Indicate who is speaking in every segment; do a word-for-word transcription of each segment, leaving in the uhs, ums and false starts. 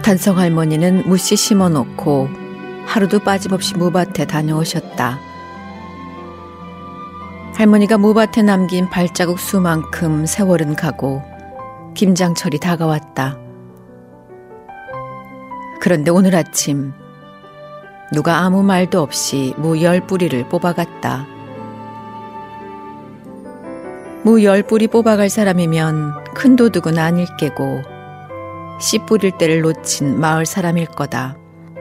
Speaker 1: 단성 할머니는 무씨 심어놓고 하루도 빠짐없이 무밭에 다녀오셨다. 할머니가 무밭에 남긴 발자국 수만큼 세월은 가고 김장철이 다가왔다. 그런데 오늘 아침 누가 아무 말도 없이 무 열 뿌리를 뽑아갔다. 무 열 뿌리 뽑아갈 사람이면 큰 도둑은 아닐 게고 씨 뿌릴 때를 놓친 마을 사람일 거다.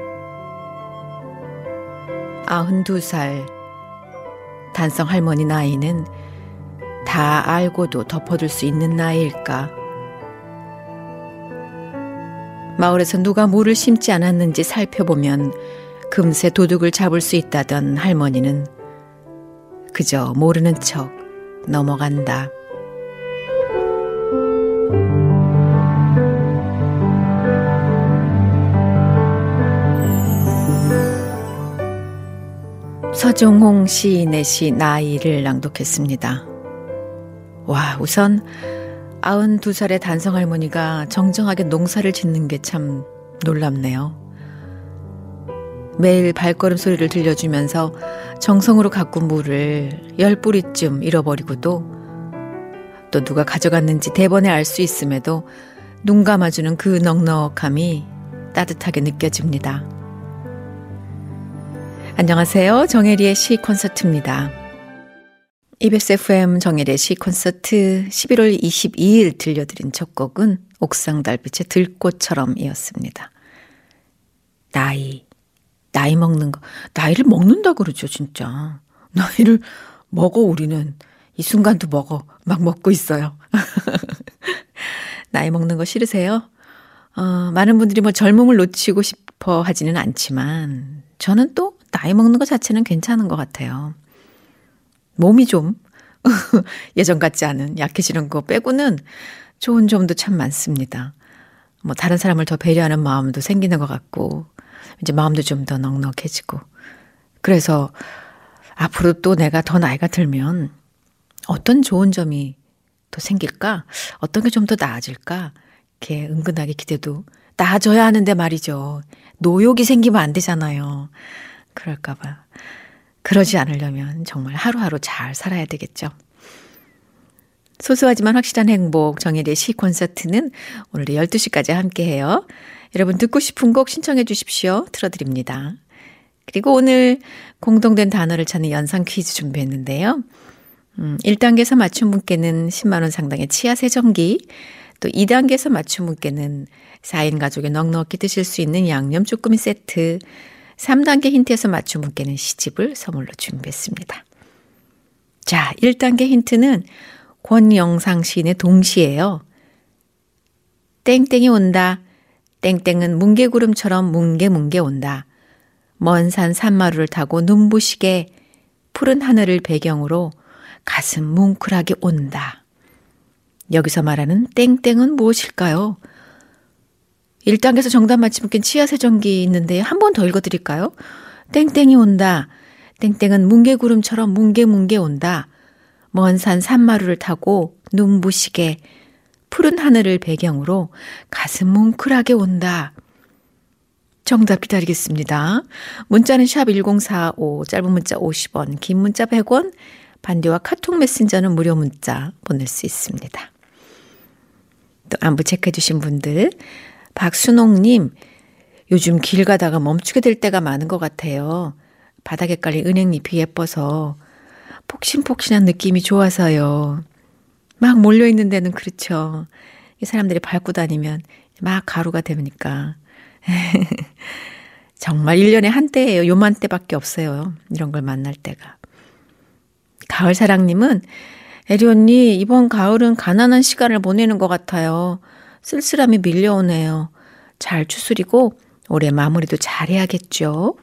Speaker 1: 아흔두 살 단성 할머니 나이는 다 알고도 덮어둘 수 있는 나이일까? 마을에서 누가 무를 심지 않았는지 살펴보면 금세 도둑을 잡을 수 있다던 할머니는 그저 모르는 척 넘어간다. 서종홍 시인의 시 나이를 낭독했습니다. 와, 우선 아흔두 살의 단성 할머니가 정정하게 농사를 짓는 게 참 놀랍네요. 매일 발걸음 소리를 들려주면서 정성으로 가꾼 무를 열 뿌리쯤 잃어버리고도 또 누가 가져갔는지 대번에 알 수 있음에도 눈 감아주는 그 넉넉함이 따뜻하게 느껴집니다. 안녕하세요. 정혜리의 시 콘서트입니다. 이비에스 에프엠 정혜리의 시 콘서트 십일월 이십이일 들려드린 첫 곡은 옥상 달빛의 들꽃처럼 이었습니다. 나이, 나이 먹는 거, 나이를 먹는다 그러죠 진짜. 나이를 먹어 우리는. 이 순간도 먹어. 막 먹고 있어요. 나이 먹는 거 싫으세요? 어, 많은 분들이 뭐 젊음을 놓치고 싶어 하지는 않지만 저는 또 나이 먹는 것 자체는 괜찮은 것 같아요. 몸이 좀 예전 같지 않은 약해지는 거 빼고는 좋은 점도 참 많습니다. 뭐 다른 사람을 더 배려하는 마음도 생기는 것 같고 이제 마음도 좀 더 넉넉해지고 그래서 앞으로 또 내가 더 나이가 들면 어떤 좋은 점이 더 생길까? 어떤 게 좀 더 나아질까? 이렇게 은근하게 기대도 나아져야 하는데 말이죠. 노욕이 생기면 안 되잖아요. 그럴까 봐. 그러지 않으려면 정말 하루하루 잘 살아야 되겠죠. 소소하지만 확실한 행복 정혜리의 시 콘서트는 오늘도 열두 시까지 함께해요. 여러분 듣고 싶은 곡 신청해 주십시오. 틀어드립니다. 그리고 오늘 공동된 단어를 찾는 연상 퀴즈 준비했는데요. 음, 일 단계에서 맞춘 분께는 십만 원 상당의 치아 세정기, 또 이 단계에서 맞춘 분께는 사 인 가족이 넉넉히 드실 수 있는 양념 쭈꾸미 세트, 삼 단계 힌트에서 맞춘 분께는 시집을 선물로 준비했습니다. 자, 일 단계 힌트는 권영상 시인의 동시예요. 땡땡이 온다. 땡땡은 뭉게구름처럼 뭉게뭉게 온다. 먼 산 산마루를 타고 눈부시게 푸른 하늘을 배경으로 가슴 뭉클하게 온다. 여기서 말하는 땡땡은 무엇일까요? 일 단계에서 정답 맞히면 치아 세정기 있는데 한 번 더 읽어드릴까요? 땡땡이 온다. 땡땡은 뭉게구름처럼 뭉게뭉게 온다. 먼 산 산마루를 타고 눈부시게 푸른 하늘을 배경으로 가슴 뭉클하게 온다. 정답 기다리겠습니다. 문자는 샵 일공사오, 짧은 문자 오십 원, 긴 문자 백 원, 반디와 카톡 메신저는 무료 문자 보낼 수 있습니다. 또 안부 체크해 주신 분들, 박순옥님, 요즘 길 가다가 멈추게 될 때가 많은 것 같아요. 바닥에 깔린 은행잎이 예뻐서 폭신폭신한 느낌이 좋아서요. 막 몰려있는 데는 그렇죠. 이 사람들이 밟고 다니면 막 가루가 되니까. 정말 일 년에 한때예요. 요맘때밖에 없어요. 이런 걸 만날 때가. 가을사랑님은 에리 언니 이번 가을은 가난한 시간을 보내는 것 같아요. 쓸쓸함이 밀려오네요. 잘 추스리고 올해 마무리도 잘해야겠죠.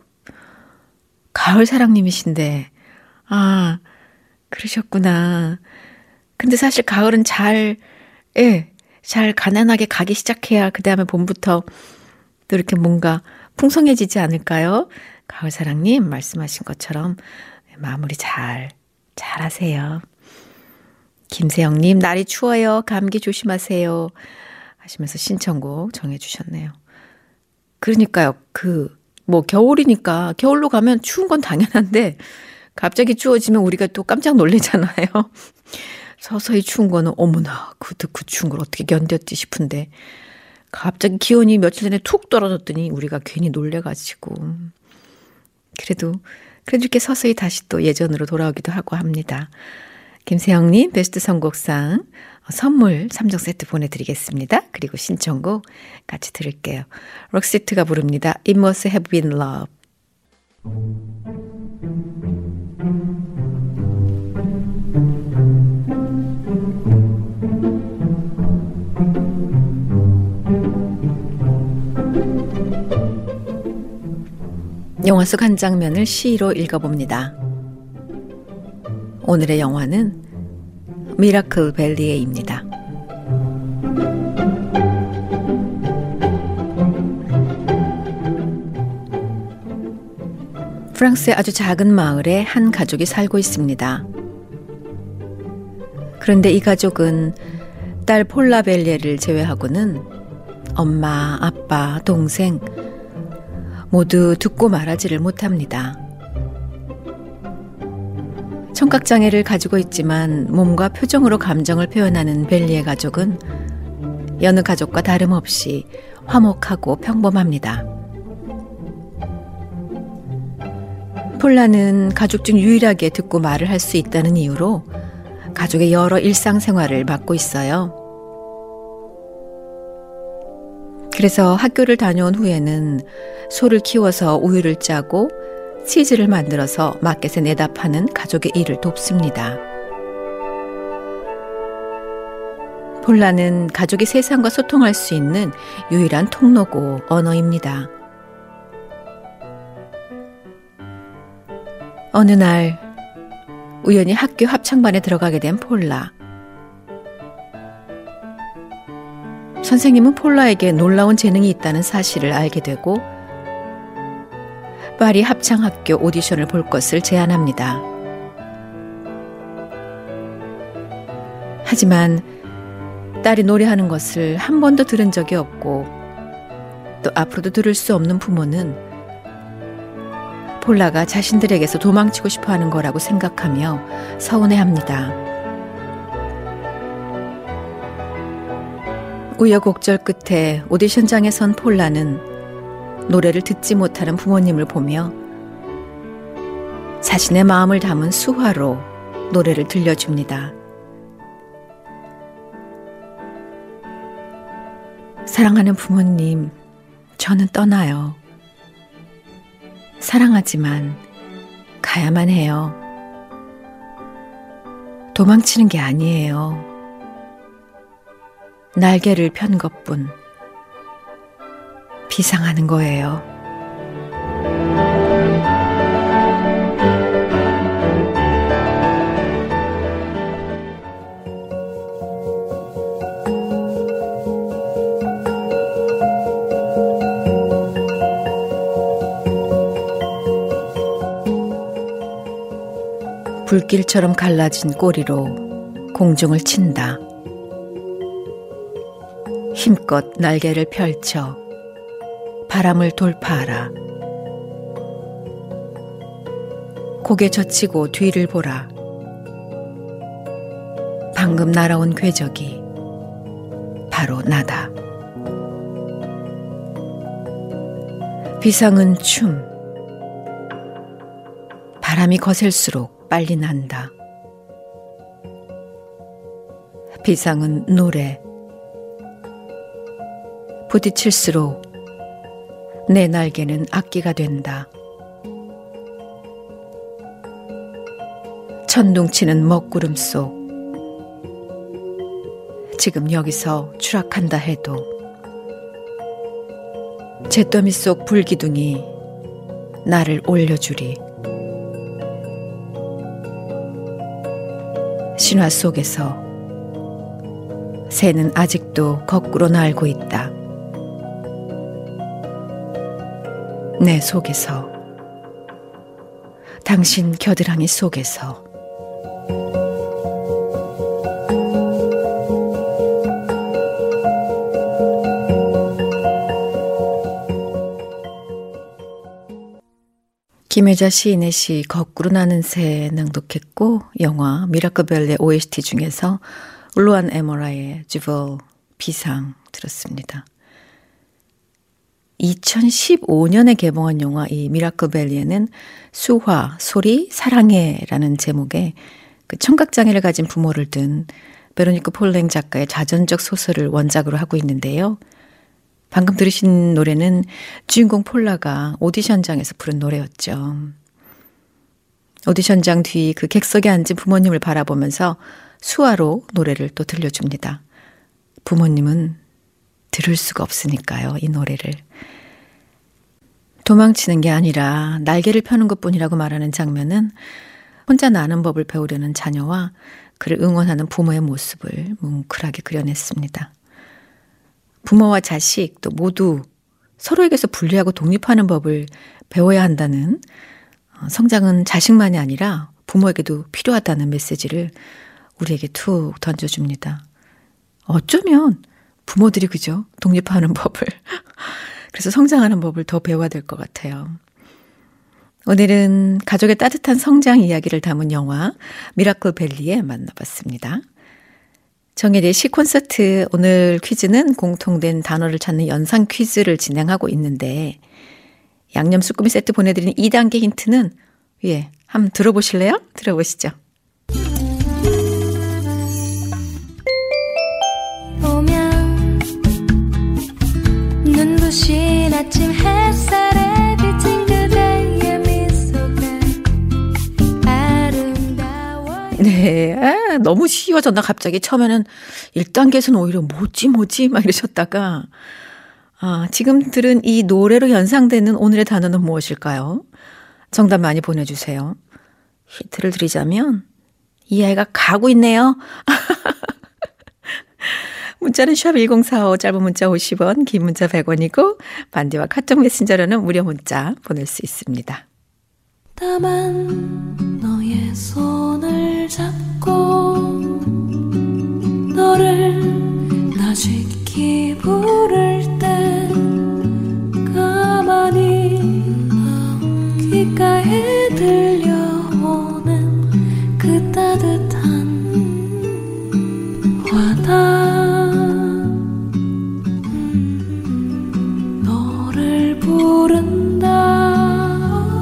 Speaker 1: 가을사랑님이신데 아 그러셨구나. 근데 사실 가을은 잘, 예, 잘 가난하게 가기 시작해야 그 다음에 봄부터 또 이렇게 뭔가 풍성해지지 않을까요? 가을사랑님 말씀하신 것처럼 마무리 잘, 잘 하세요. 김세영님, 날이 추워요. 감기 조심하세요. 하시면서 신청곡 정해주셨네요. 그러니까요. 그, 뭐, 겨울이니까, 겨울로 가면 추운 건 당연한데, 갑자기 추워지면 우리가 또 깜짝 놀래잖아요. 서서히 추운 거는, 어머나, 그, 그 추운 걸 어떻게 견뎠지 싶은데, 갑자기 기온이 며칠 전에 툭 떨어졌더니 우리가 괜히 놀래가지고. 그래도, 그래도 이렇게 서서히 다시 또 예전으로 돌아오기도 하고 합니다. 김세영님, 베스트 선곡상 선물 삼 종 세트 보내드리겠습니다. 그리고 신청곡 같이 들을게요. 록시트가 부릅니다. It must have been love. 영화 속 한 장면을 시로 읽어봅니다. 오늘의 영화는 미라클 밸리에입니다. 프랑스의 아주 작은 마을에 한 가족이 살고 있습니다. 그런데 이 가족은 딸 폴라 벨리에를 제외하고는 엄마, 아빠, 동생 모두 듣고 말하지를 못합니다. 청각장애를 가지고 있지만 몸과 표정으로 감정을 표현하는 벨리에 가족은 여느 가족과 다름없이 화목하고 평범합니다. 폴라는 가족 중 유일하게 듣고 말을 할 수 있다는 이유로 가족의 여러 일상생활을 맡고 있어요. 그래서 학교를 다녀온 후에는 소를 키워서 우유를 짜고 치즈를 만들어서 마켓에 내다 파는 가족의 일을 돕습니다. 폴라는 가족이 세상과 소통할 수 있는 유일한 통로고 언어입니다. 어느 날 우연히 학교 합창반에 들어가게 된 폴라. 선생님은 폴라에게 놀라운 재능이 있다는 사실을 알게 되고 파리 합창학교 오디션을 볼 것을 제안합니다. 하지만 딸이 노래하는 것을 한 번도 들은 적이 없고 또 앞으로도 들을 수 없는 부모는 폴라가 자신들에게서 도망치고 싶어하는 거라고 생각하며 서운해합니다. 우여곡절 끝에 오디션장에 선 폴라는 노래를 듣지 못하는 부모님을 보며 자신의 마음을 담은 수화로 노래를 들려줍니다. 사랑하는 부모님, 저는 떠나요. 사랑하지만 가야만 해요. 도망치는 게 아니에요. 날개를 편 것뿐. 비상하는 거예요. 불길처럼 갈라진 꼬리로 공중을 친다. 힘껏 날개를 펼쳐 바람을 돌파하라. 고개 젖히고 뒤를 보라. 방금 날아온 궤적이 바로 나다. 비상은 춤. 바람이 거셀수록 빨리 난다. 비상은 노래. 부딪힐수록 내 날개는 악기가 된다. 천둥치는 먹구름 속 지금 여기서 추락한다 해도 잿더미 속 불기둥이 나를 올려주리. 신화 속에서 새는 아직도 거꾸로 날고 있다. 내 속에서, 당신 겨드랑이 속에서. 김혜자 시인의 시 거꾸로 나는 새 낭독했고 영화 미라클벨의 오에스티 중에서 울루안 에머라의 주벌 비상 들었습니다. 이천십오 년에 개봉한 영화 이 미라클벨리에는 수화, 소리, 사랑해라는 제목의 그 청각장애를 가진 부모를 둔 베로니카 폴랭 작가의 자전적 소설을 원작으로 하고 있는데요. 방금 들으신 노래는 주인공 폴라가 오디션장에서 부른 노래였죠. 오디션장 뒤 그 객석에 앉은 부모님을 바라보면서 수화로 노래를 또 들려줍니다. 부모님은 들을 수가 없으니까요, 이 노래를. 도망치는 게 아니라 날개를 펴는 것뿐이라고 말하는 장면은 혼자 나는 법을 배우려는 자녀와 그를 응원하는 부모의 모습을 뭉클하게 그려냈습니다. 부모와 자식 또 모두 서로에게서 분리하고 독립하는 법을 배워야 한다는, 성장은 자식만이 아니라 부모에게도 필요하다는 메시지를 우리에게 툭 던져줍니다. 어쩌면 부모들이 그죠? 독립하는 법을. 그래서 성장하는 법을 더 배워야 될 것 같아요. 오늘은 가족의 따뜻한 성장 이야기를 담은 영화 미라클벨리에 만나봤습니다. 정혜리의 시콘서트, 오늘 퀴즈는 공통된 단어를 찾는 연상 퀴즈를 진행하고 있는데 양념 쭈꾸미 세트 보내드리는 이 단계 힌트는 예, 한번 들어보실래요? 들어보시죠.
Speaker 2: 오면 눈부신 아침 햇살에 비친 그대의 미소가 아름다워.
Speaker 1: 네, 아, 너무 쉬워졌나 갑자기. 처음에는 일 단계에서는 오히려 뭐지 뭐지 막 이러셨다가 아, 지금 들은 이 노래로 연상되는 오늘의 단어는 무엇일까요? 정답 많이 보내주세요. 힌트를 드리자면 이 아이가 가고 있네요. 문자는 샵 일공사오, 짧은 문자 오십 원, 긴 문자 백 원이고 반디와 카톡 메신저로는 무료 문자 보낼 수 있습니다.
Speaker 2: 다만 너의 손을 잡고 너를 나직히 부를 때 가만히 귓가에 들려오는 그 따뜻한 와닿 너를 부른다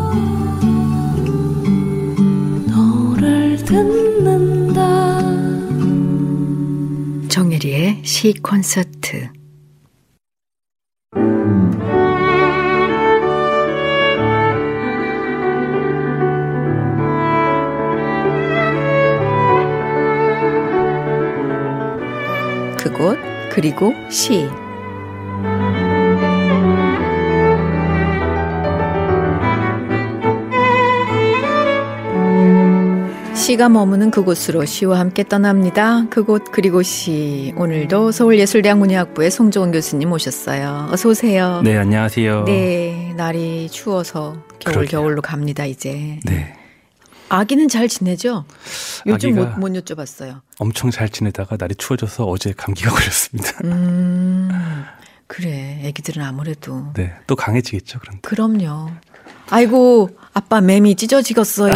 Speaker 2: 너를 듣는다.
Speaker 1: 정혜리의 시 콘서트. 그곳 그리고 시. 시가 머무는 그곳으로 시와 함께 떠납니다. 그곳 그리고 시. 오늘도 서울예술대학 문예학부의 송종원 교수님 모셨어요. 어서 오세요.
Speaker 3: 네, 안녕하세요.
Speaker 1: 네, 날이 추워서 겨울
Speaker 3: 그러게요.
Speaker 1: 겨울로 갑니다 이제.
Speaker 3: 네.
Speaker 1: 아기는 잘 지내죠? 요즘 못,
Speaker 3: 아기가
Speaker 1: 못 여쭤봤어요.
Speaker 3: 엄청 잘 지내다가 날이 추워져서 어제 감기가 걸렸습니다.
Speaker 1: 음, 그래. 애기들은 아무래도.
Speaker 3: 네, 또 강해지겠죠, 그런데.
Speaker 1: 그럼요. 아이고, 아빠 매미 찢어지겠어요.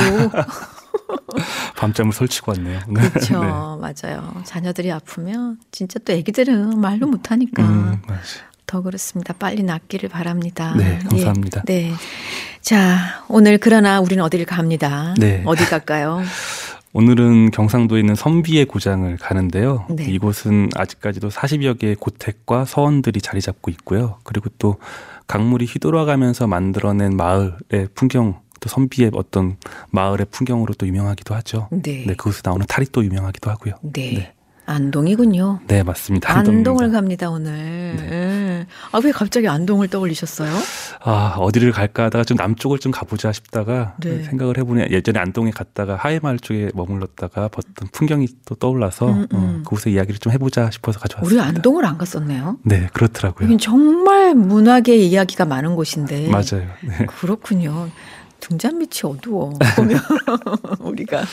Speaker 3: 밤잠을 설치고 왔네요.
Speaker 1: 그렇죠.
Speaker 3: 네.
Speaker 1: 맞아요. 자녀들이 아프면 진짜 또 애기들은 말로 못하니까
Speaker 3: 음, 맞아요.
Speaker 1: 더 그렇습니다. 빨리 낫기를 바랍니다.
Speaker 3: 네, 감사합니다.
Speaker 1: 예, 네. 자, 오늘 그러나 우리는 어디를 갑니다.
Speaker 3: 네.
Speaker 1: 어디 갈까요?
Speaker 3: 오늘은 경상도에 있는 선비의 고장을 가는데요.
Speaker 1: 네.
Speaker 3: 이곳은 아직까지도 사십여 개의 고택과 서원들이 자리 잡고 있고요. 그리고 또 강물이 휘돌아가면서 만들어낸 마을의 풍경, 또 선비의 어떤 마을의 풍경으로 또 유명하기도 하죠.
Speaker 1: 네.
Speaker 3: 네, 그곳에 나오는 탈이 또 유명하기도 하고요.
Speaker 1: 네.
Speaker 3: 네.
Speaker 1: 안동이군요.
Speaker 3: 네, 맞습니다.
Speaker 1: 안동을
Speaker 3: 안동입니다.
Speaker 1: 갑니다, 오늘. 네. 아, 왜 갑자기 안동을 떠올리셨어요?
Speaker 3: 아, 어디를 갈까 하다가 좀 남쪽을 좀 가보자 싶다가
Speaker 1: 네.
Speaker 3: 생각을 해보니 예전에 안동에 갔다가 하회마을 쪽에 머물렀다가 봤던 풍경이 또 떠올라서
Speaker 1: 음, 음.
Speaker 3: 어, 그곳의 이야기를 좀 해보자 싶어서 가져왔습니다.
Speaker 1: 우리 안동을 안 갔었네요.
Speaker 3: 네, 그렇더라고요.
Speaker 1: 여긴 정말 문학의 이야기가 많은 곳인데.
Speaker 3: 맞아요. 네.
Speaker 1: 그렇군요. 등잔 밑이 어두워. 보면 우리가.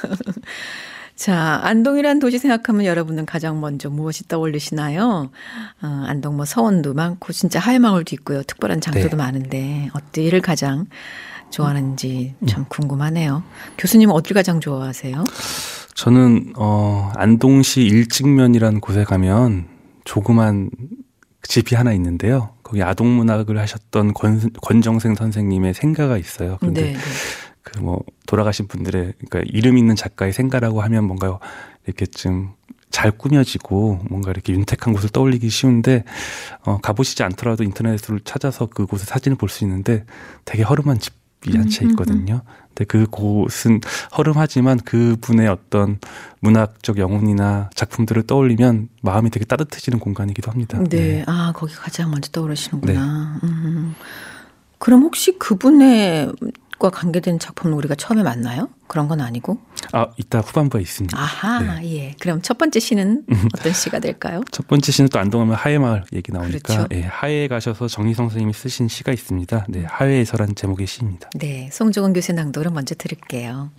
Speaker 1: 자, 안동이란 도시 생각하면 여러분은 가장 먼저 무엇이 떠올리시나요? 어, 안동 뭐 서원도 많고 진짜 하회마을도 있고요. 특별한 장소도
Speaker 3: 네.
Speaker 1: 많은데 어디를 가장 좋아하는지 참 궁금하네요. 교수님은 어딜 가장 좋아하세요?
Speaker 3: 저는 어, 안동시 일직면이라는 곳에 가면 조그만 집이 하나 있는데요. 거기 아동문학을 하셨던 권, 권정생 선생님의 생가가 있어요. 그런데
Speaker 1: 네, 네.
Speaker 3: 그 뭐 돌아가신 분들의 그러니까 이름 있는 작가의 생가라고 하면 뭔가 이렇게 좀 잘 꾸며지고 뭔가 이렇게 윤택한 곳을 떠올리기 쉬운데 어, 가보시지 않더라도 인터넷으로 찾아서 그곳의 사진을 볼 수 있는데 되게 허름한 집이 한 채 있거든요. 근데 그곳은 허름하지만 그분의 어떤 문학적 영혼이나 작품들을 떠올리면 마음이 되게 따뜻해지는 공간이기도 합니다.
Speaker 1: 네,
Speaker 3: 네.
Speaker 1: 아 거기 가장 먼저 떠오르시는구나. 네. 음. 그럼 혹시 그분의 과 관계된 작품을 우리가 처음에 만나요? 그런 건 아니고?
Speaker 3: 아, 이따 후반부에 있습니다.
Speaker 1: 아하,
Speaker 3: 네.
Speaker 1: 예. 그럼 첫 번째 시는 어떤 시가 될까요?
Speaker 3: 첫 번째 시는 또 안동하면 하회마을 얘기 나오니까
Speaker 1: 그렇죠.
Speaker 3: 예, 하회에 가셔서 정희성 선생님이 쓰신 시가 있습니다. 네, 하회에서라는 제목의 시입니다.
Speaker 1: 네, 송종원 교수의 낭독을 먼저 들을게요.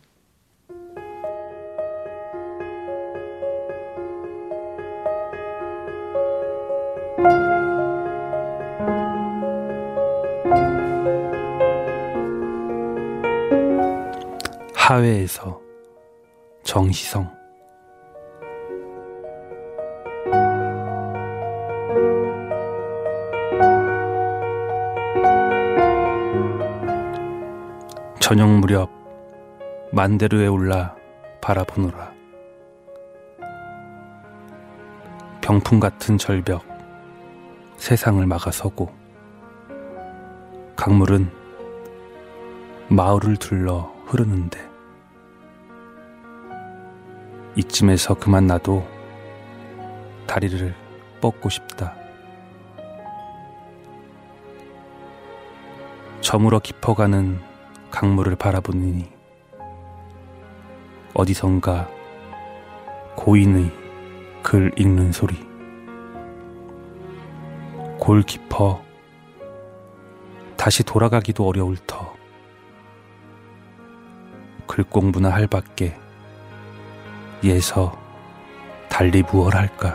Speaker 3: 하회에서 정희성. 저녁 무렵 만대루에 올라 바라보노라. 병풍 같은 절벽 세상을 막아서고 강물은 마을을 둘러 흐르는데 이쯤에서 그만 나도 다리를 뻗고 싶다. 저물어 깊어가는 강물을 바라보니 어디선가 고인의 글 읽는 소리. 골 깊어 다시 돌아가기도 어려울 터. 글 공부나 할 밖에 예서 달리 무얼 할까.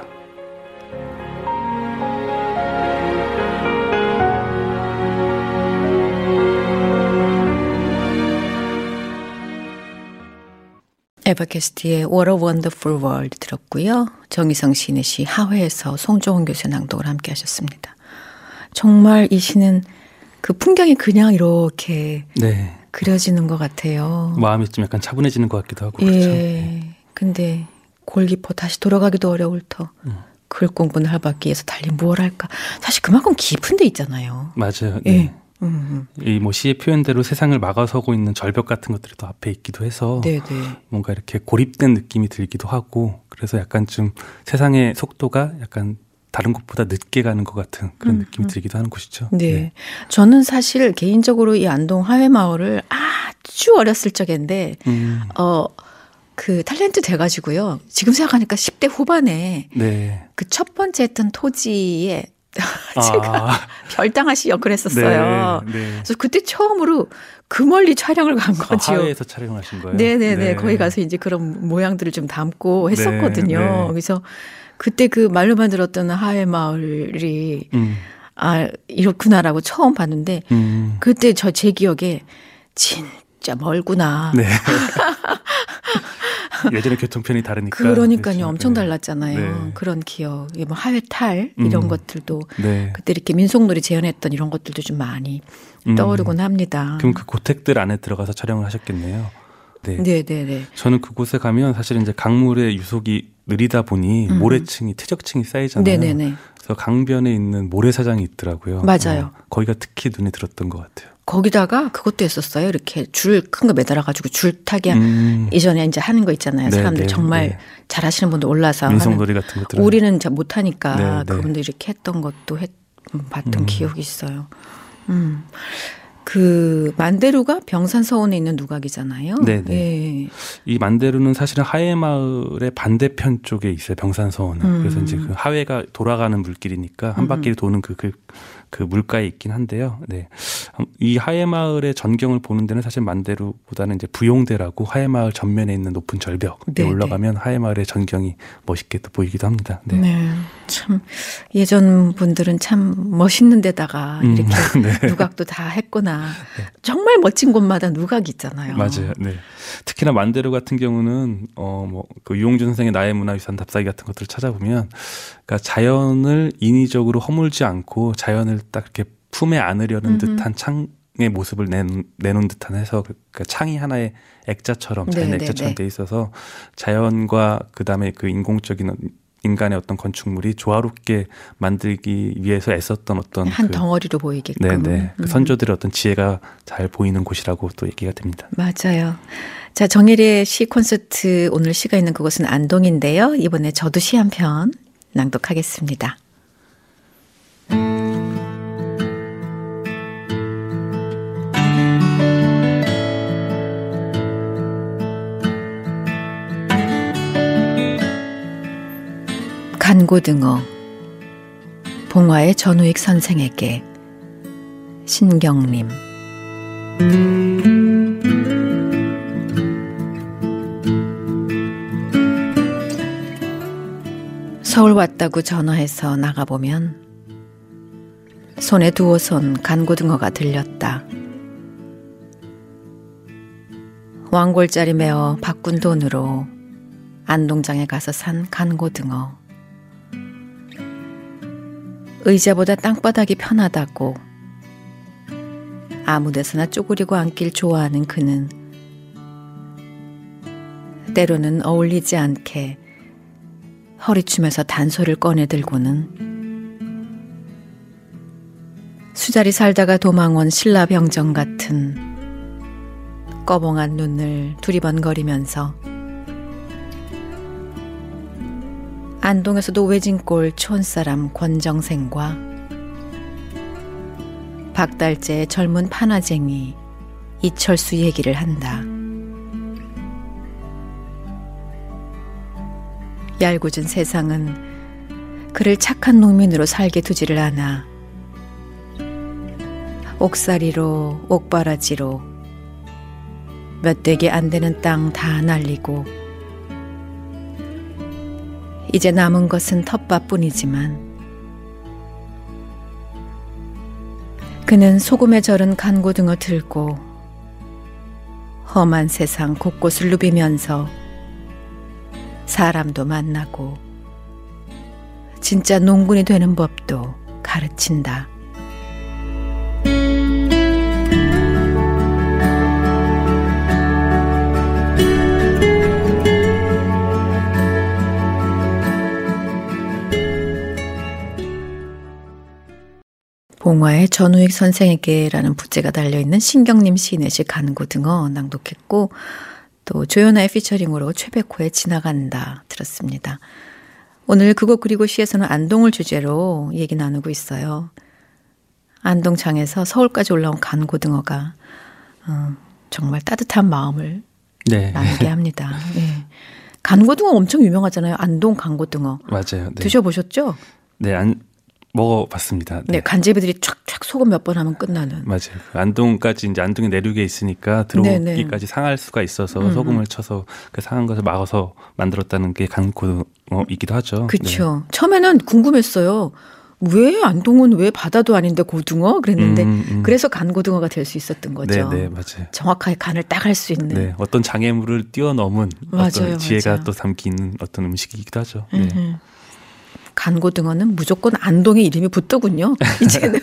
Speaker 1: 에버캐스트의 What a Wonderful World 들었고요. 정희성 시인의 시 하회에서 송종원 교수의 낭독을 함께 하셨습니다. 정말 이 시는 그 풍경이 그냥 이렇게
Speaker 3: 네.
Speaker 1: 그려지는 것 같아요.
Speaker 3: 마음이 좀 약간 차분해지는 것 같기도 하고.
Speaker 1: 예.
Speaker 3: 그렇죠.
Speaker 1: 근데 골 깊어 다시 돌아가기도 어려울 터. 음. 글 공부는 할 밖에서 달리 무얼 할까. 사실 그만큼 깊은 데 있잖아요.
Speaker 3: 맞아요. 네.
Speaker 1: 예. 음.
Speaker 3: 이 뭐 시의 표현대로 세상을 막아서고 있는 절벽 같은 것들이 또 앞에 있기도 해서
Speaker 1: 네네.
Speaker 3: 뭔가 이렇게 고립된 느낌이 들기도 하고 그래서 약간 좀 세상의 속도가 약간 다른 곳보다 늦게 가는 것 같은 그런 음, 느낌이 음. 들기도 하는 곳이죠.
Speaker 1: 네.
Speaker 3: 네.
Speaker 1: 저는 사실 개인적으로 이 안동 하회마을을 아주 어렸을 적인데 음. 어, 그 탤런트 돼가지고요. 지금 생각하니까 십 대 후반에 네. 그 첫 번째 했던 토지에 제가 아. 별당아씨 역할을 했었어요. 네, 네. 그래서 그때 처음으로 그 멀리 촬영을 간 거죠.
Speaker 3: 아, 하회에서 촬영하신 거예요?
Speaker 1: 네네네. 네. 거기 가서 이제 그런 모양들을 좀 담고 했었거든요. 네, 네. 그래서 그때 그 말로만 들었던 하회 마을이 음. 아 이렇구나라고 처음 봤는데 음. 그때 저 제 기억에 진짜 멀구나. 네.
Speaker 3: 예전에 교통편이 다르니까.
Speaker 1: 그러니까요. 그렇죠. 엄청 달랐잖아요. 네. 그런 기억. 뭐 하회탈 이런 음. 것들도 네. 그때 이렇게 민속놀이 재현했던 이런 것들도 좀 많이 음. 떠오르곤 합니다.
Speaker 3: 그럼 그 고택들 안에 들어가서 촬영을 하셨겠네요. 네.
Speaker 1: 네네네.
Speaker 3: 저는 그곳에 가면 사실 이제 강물의 유속이 느리다 보니 음. 모래층이 퇴적층이 쌓이잖아요.
Speaker 1: 네네네.
Speaker 3: 그래서 강변에 있는 모래사장이 있더라고요.
Speaker 1: 맞아요.
Speaker 3: 어, 거기가 특히 눈에 들었던 것 같아요.
Speaker 1: 거기다가 그것도 했었어요. 이렇게 줄 큰 거 매달아가지고 줄 타기 음. 이전에 이제 하는 거 있잖아요. 네, 사람들 네, 정말 네. 잘하시는 분들 올라서
Speaker 3: 민속놀이 같은 것들
Speaker 1: 우리는 잘 못하니까 네, 네. 그분들 이렇게 했던 것도 했, 봤던 음. 기억이 있어요. 음. 그 만대루가 병산서원에 있는 누각이잖아요.
Speaker 3: 네네. 네. 이 만대루는 사실은 하회마을의 반대편 쪽에 있어요. 병산서원은. 음. 그래서 이제 그 하회가 돌아가는 물길이니까 한 바퀴를 도는 그, 그, 그 물가에 있긴 한데요. 네. 이 하회마을의 전경을 보는 데는 사실 만대루보다는 이제 부용대라고 하회마을 전면에 있는 높은 절벽에 네네. 올라가면 하회마을의 전경이 멋있게 또 보이기도 합니다. 네.
Speaker 1: 네. 참 예전 분들은 참 멋있는 데다가
Speaker 3: 음,
Speaker 1: 이렇게
Speaker 3: 네.
Speaker 1: 누각도 다 했구나. 정말 멋진 곳마다 누각이 있잖아요.
Speaker 3: 맞아요. 네. 특히나 만대루 같은 경우는 어 뭐 그 유홍준 선생의 나의 문화유산 답사기 같은 것들을 찾아보면, 그러니까 자연을 인위적으로 허물지 않고 자연을 딱 이렇게 품에 안으려는
Speaker 1: 음흠.
Speaker 3: 듯한 창의 모습을 내놓은, 내놓은 듯한 해서, 그러니까 창이 하나의 액자처럼 자연
Speaker 1: 네,
Speaker 3: 액자처럼
Speaker 1: 네, 네.
Speaker 3: 돼 있어서 자연과 그 다음에 그 인공적인 인간의 어떤 건축물이 조화롭게 만들기 위해서 애썼던 어떤
Speaker 1: 한
Speaker 3: 그,
Speaker 1: 덩어리로 보이게끔.
Speaker 3: 네네 그
Speaker 1: 음.
Speaker 3: 선조들의 어떤 지혜가 잘 보이는 곳이라고 또 얘기가 됩니다.
Speaker 1: 맞아요. 자, 정일의 시 콘서트 오늘 시가 있는 그곳은 안동인데요. 이번에 저도 시 한 편 낭독하겠습니다. 간고등어 봉화의 전우익 선생에게 신경림. 서울 왔다고 전화해서 나가보면 손에 두어 손 간고등어가 들렸다. 왕골짜리 메어 바꾼 돈으로 안동장에 가서 산 간고등어. 의자보다 땅바닥이 편하다고 아무데서나 쪼그리고 앉길 좋아하는 그는 때로는 어울리지 않게 허리춤에서 단소를 꺼내들고는 수자리 살다가 도망 온 신라병정 같은 꺼벙한 눈을 두리번거리면서 안동에서도 외진골 촌사람 권정생과 박달재의 젊은 파나쟁이 이철수 얘기를 한다. 얄궂은 세상은 그를 착한 농민으로 살게 두지를 않아. 옥살이로 옥바라지로 몇 되게 안 되는 땅 다 날리고 이제 남은 것은 텃밭뿐이지만 그는 소금에 절은 간고등어 들고 험한 세상 곳곳을 누비면서 사람도 만나고 진짜 농군이 되는 법도 가르친다. 봉화의 전우익 선생에게라는 부제가 달려있는 신경림 시인의 시 간고등어 낭독했고, 또 조연아의 피처링으로 최백호의 지나간다 들었습니다. 오늘 그곳 그리고 시에서는 안동을 주제로 얘기 나누고 있어요. 안동창에서 서울까지 올라온 간고등어가 어, 정말 따뜻한 마음을
Speaker 3: 네.
Speaker 1: 나누게 합니다. 네. 간고등어 엄청 유명하잖아요. 안동 간고등어.
Speaker 3: 맞아요. 네.
Speaker 1: 드셔보셨죠?
Speaker 3: 네, 안 먹어봤습니다. 네,
Speaker 1: 네 간제비들이 촥촥 소금 몇 번 하면 끝나는.
Speaker 3: 맞아요. 안동까지 이제 안동의 내륙에 있으니까 들어오기까지 네네. 상할 수가 있어서 음. 소금을 쳐서 그 상한 것을 막아서 만들었다는 게 간고등어이기도 하죠.
Speaker 1: 그렇죠. 네. 처음에는 궁금했어요. 왜 안동은 왜 바다도 아닌데 고등어? 그랬는데 음, 음. 그래서 간고등어가 될 수 있었던 거죠.
Speaker 3: 네, 네, 맞아요.
Speaker 1: 정확하게 간을 딱 할 수 있는.
Speaker 3: 네, 어떤 장애물을 뛰어넘은
Speaker 1: 맞아요,
Speaker 3: 어떤 지혜가
Speaker 1: 맞아요.
Speaker 3: 또 담긴 어떤 음식이기도 하죠. 네.
Speaker 1: 간고등어는 무조건 안동의 이름이 붙더군요. 이제는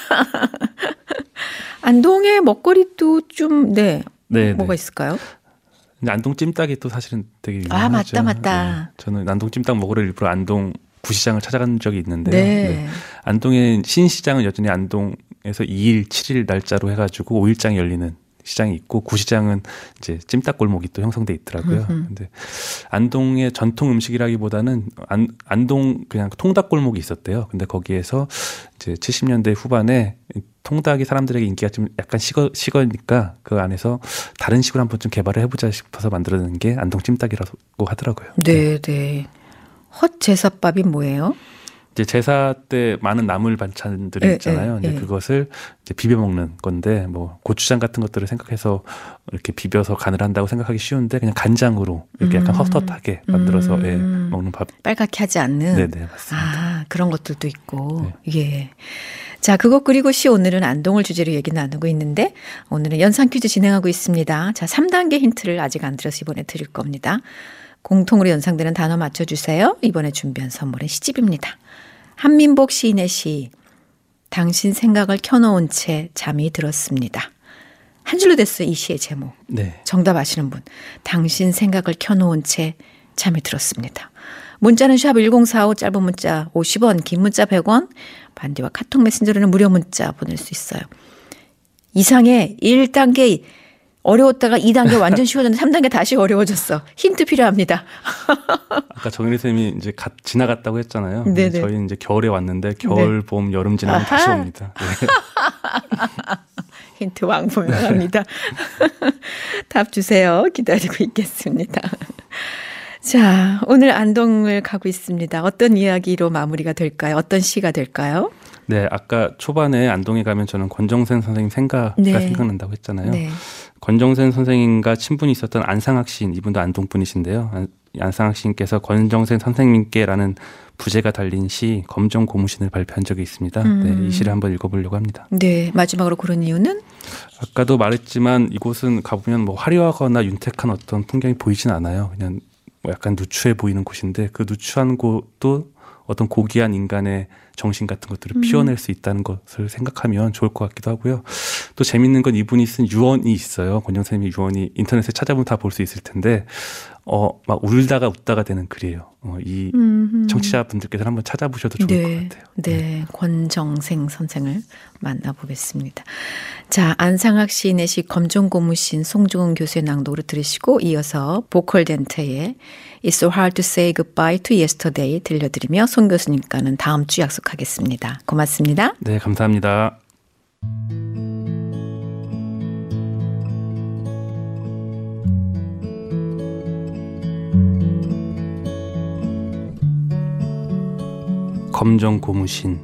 Speaker 1: 안동의 먹거리도 좀 네, 네 뭐가 네. 있을까요?
Speaker 3: 안동 찜닭이 또 사실은 되게 유명하죠.
Speaker 1: 아 맞다 맞다.
Speaker 3: 네. 저는 안동 찜닭 먹으러 일부러 안동 구시장을 찾아간 적이 있는데요.
Speaker 1: 네.
Speaker 3: 네. 안동의 신시장은 여전히 안동에서 이 일, 칠 일 날짜로 해가지고 오 일장이 열리는 시장이 있고 구시장은 이제 찜닭 골목이 또 형성돼 있더라고요. 음흠. 근데 안동의 전통 음식이라기보다는 안, 안동 그냥 통닭 골목이 있었대요. 근데 거기에서 이제 칠십 년대 후반에 통닭이 사람들에게 인기가 좀 약간 식어, 식으니까 그 안에서 다른 식으로 한번 좀 개발을 해보자 싶어서 만들어낸 게 안동 찜닭이라고 하더라고요.
Speaker 1: 네, 네. 헛제사밥이 뭐예요?
Speaker 3: 이제 제사 때 많은 나물 반찬들이
Speaker 1: 네,
Speaker 3: 있잖아요.
Speaker 1: 네,
Speaker 3: 이제
Speaker 1: 네.
Speaker 3: 그것을 이제 비벼 먹는 건데 뭐 고추장 같은 것들을 생각해서 이렇게 비벼서 간을 한다고 생각하기 쉬운데 그냥 간장으로 이렇게 약간
Speaker 1: 음.
Speaker 3: 헛헛하게 만들어서
Speaker 1: 음.
Speaker 3: 예, 먹는 밥.
Speaker 1: 빨갛게 하지 않는.
Speaker 3: 네네 맞습니다.
Speaker 1: 아, 그런 것들도 있고.
Speaker 3: 네.
Speaker 1: 예. 자, 그것 그리고 시 오늘은 안동을 주제로 얘기 나누고 있는데 오늘은 연상 퀴즈 진행하고 있습니다. 자, 삼 단계 힌트를 아직 안 드려서 이번에 드릴 겁니다. 공통으로 연상되는 단어 맞춰주세요. 이번에 준비한 선물은 시집입니다. 한민복 시인의 시 당신 생각을 켜놓은 채 잠이 들었습니다. 한 줄로 됐어요. 이 시의 제목.
Speaker 3: 네.
Speaker 1: 정답 아시는 분. 당신 생각을 켜놓은 채 잠이 들었습니다. 문자는 샵 일공사오 짧은 문자 오십 원 긴 문자 백 원 반디와 카톡 메신저로는 무료 문자 보낼 수 있어요. 이상의 일 단계 어려웠다가 이 단계 완전 쉬워졌는데 삼 단계 다시 어려워졌어. 힌트 필요합니다.
Speaker 3: 아까 정인희 쌤이 이제 갓 지나갔다고 했잖아요.
Speaker 1: 네네.
Speaker 3: 저희는 이제 겨울에 왔는데 겨울,
Speaker 1: 네.
Speaker 3: 봄, 여름 지나면
Speaker 1: 아하.
Speaker 3: 다시 옵니다. 네.
Speaker 1: 힌트 왕분명합니다. 답 주세요. 기다리고 있겠습니다. 자, 오늘 안동을 가고 있습니다. 어떤 이야기로 마무리가 될까요? 어떤 시가 될까요?
Speaker 3: 네, 아까 초반에 안동에 가면 저는 권정생 선생님 생가가
Speaker 1: 네.
Speaker 3: 생각난다고 했잖아요.
Speaker 1: 네.
Speaker 3: 권정생 선생님과 친분이 있었던 안상학 시인, 이분도 안동 분이신데요. 안, 안상학 시인께서 권정생 선생님께라는 부제가 달린 시 검정 고무신을 발표한 적이 있습니다.
Speaker 1: 음.
Speaker 3: 네, 이 시를 한번 읽어보려고 합니다.
Speaker 1: 네, 마지막으로 고른 이유는?
Speaker 3: 아까도 말했지만 이곳은 가보면 뭐 화려하거나 윤택한 어떤 풍경이 보이진 않아요. 그냥 뭐 약간 누추해 보이는 곳인데 그 누추한 곳도 어떤 고귀한 인간의 정신 같은 것들을
Speaker 1: 음.
Speaker 3: 피워낼 수 있다는 것을 생각하면 좋을 것 같기도 하고요. 또 재밌는 건 이분이 쓴 유언이 있어요. 권정 선생님의 유언이 인터넷에 찾아보면 다 볼 수 있을 텐데 어, 막 울다가 웃다가 되는 글이에요. 어, 이
Speaker 1: 음흠.
Speaker 3: 청취자분들께서 한번 찾아보셔도 좋을
Speaker 1: 네,
Speaker 3: 것 같아요.
Speaker 1: 네, 네. 권정생 선생을 만나보겠습니다. 자, 안상학 시인의 시 검정고무신 송종은 교수의 낭독으로 들으시고 이어서 보컬 덴트의 It's so hard to say goodbye to yesterday 들려드리며 송 교수님과는 다음 주 약속하겠습니다. 고맙습니다.
Speaker 3: 네, 감사합니다. 검정 고무신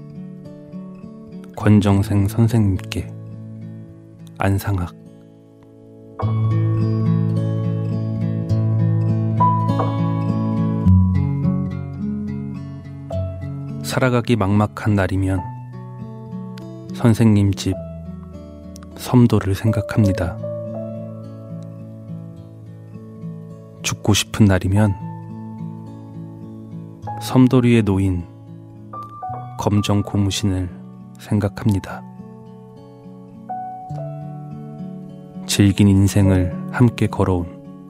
Speaker 3: 권정생 선생님께 안상학. 살아가기 막막한 날이면 선생님 집 섬도를 생각합니다. 죽고 싶은 날이면 섬도리에 놓인 검정 고무신을 생각합니다. 질긴 인생을 함께 걸어온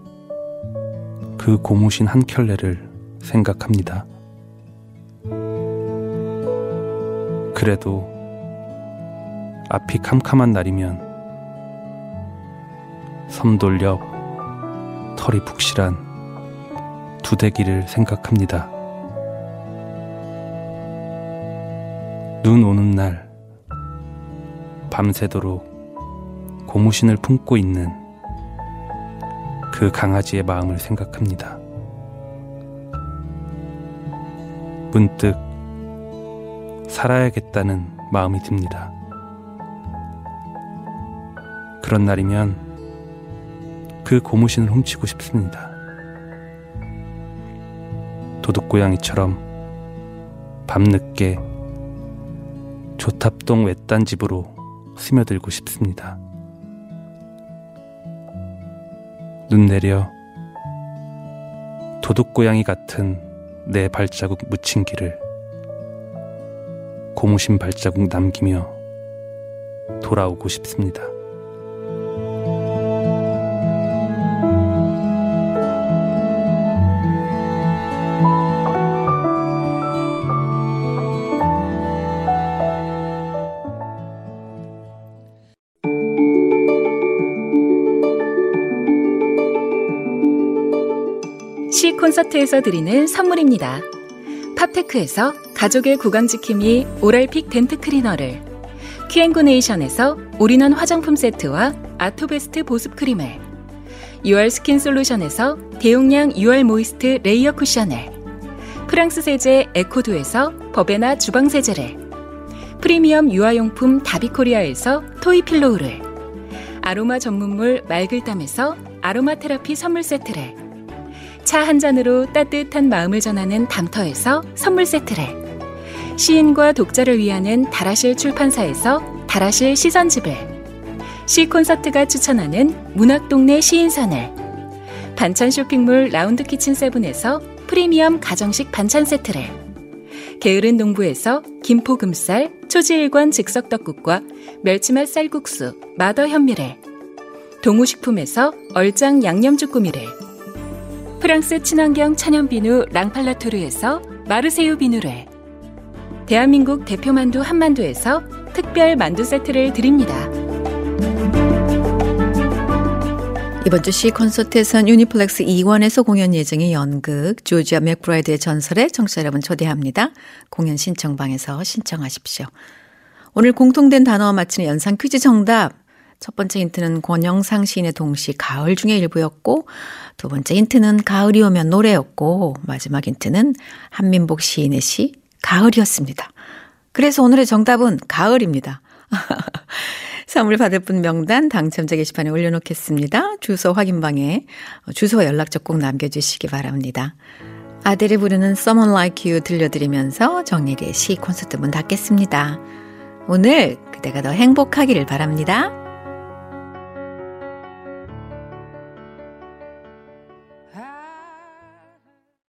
Speaker 3: 그 고무신 한 켤레를 생각합니다. 그래도 앞이 캄캄한 날이면 섬돌 옆 털이 푹실한 두대기를 생각합니다. 눈 오는 날 밤새도록 고무신을 품고 있는 그 강아지의 마음을 생각합니다. 문득 살아야겠다는 마음이 듭니다. 그런 날이면 그 고무신을 훔치고 싶습니다. 도둑고양이처럼 밤늦게 조탑동 외딴 집으로 스며들고 싶습니다. 눈 내려 도둑고양이 같은 내 발자국 묻힌 길을 고무신 발자국 남기며 돌아오고 싶습니다.
Speaker 4: 시 콘서트에서 드리는 선물입니다. 팝테크에서 가족의 구강지킴이 오랄픽 덴트 클리너를, 큐앤구네이션에서 올인원 화장품 세트와 아토베스트 보습크림을, 유알 스킨 솔루션에서 대용량 유알 모이스트 레이어 쿠션을, 프랑스 세제 에코두에서 버베나 주방세제를, 프리미엄 유아용품 다비코리아에서 토이필로우를, 아로마 전문물 말글담에서 아로마 테라피 선물 세트를, 차 한 잔으로 따뜻한 마음을 전하는 담터에서 선물 세트를, 시인과 독자를 위하는 다라실 출판사에서 다라실 시선집을, 시콘서트가 추천하는 문학동네 시인산을, 반찬 쇼핑몰 라운드키친세븐에서 프리미엄 가정식 반찬 세트를, 게으른 농부에서 김포금쌀, 초지일관 즉석떡국과 멸치맛 쌀국수, 마더 현미를, 동우식품에서 얼짱 양념주꾸미를, 프랑스 친환경 천연비누 랑팔라토르에서 마르세유 비누를, 대한민국 대표만두 한만두에서 특별 만두 세트를 드립니다.
Speaker 1: 이번 주 시 콘서트에선 유니플렉스 이관에서 공연 예정의 연극 조지아 맥브라이드의 전설에 청취자 여러분 초대합니다. 공연 신청방에서 신청하십시오. 오늘 공통된 단어와 맞히는 연상 퀴즈 정답. 첫 번째 힌트는 권영상 시인의 동시 가을 중의 일부였고, 두 번째 힌트는 가을이 오면 노래였고, 마지막 힌트는 한민복 시인의 시 가을이었습니다. 그래서 오늘의 정답은 가을입니다. 선물 받을 분 명단 당첨자 게시판에 올려놓겠습니다. 주소 확인방에 주소와 연락처 꼭 남겨주시기 바랍니다. 아델이 부르는 Someone Like You 들려드리면서 정예리의 시 콘서트 문 닫겠습니다. 오늘 그대가 더 행복하기를 바랍니다.